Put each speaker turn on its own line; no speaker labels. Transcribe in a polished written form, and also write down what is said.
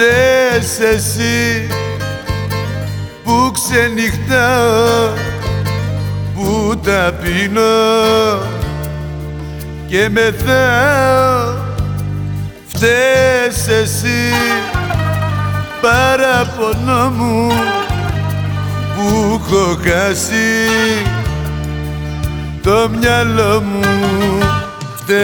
φταίς εσύ που ξενυχτάω, που ταπεινώ και μεθάω. Φταίς εσύ, παραπονό μου που έχω χάσει το μυαλό μου.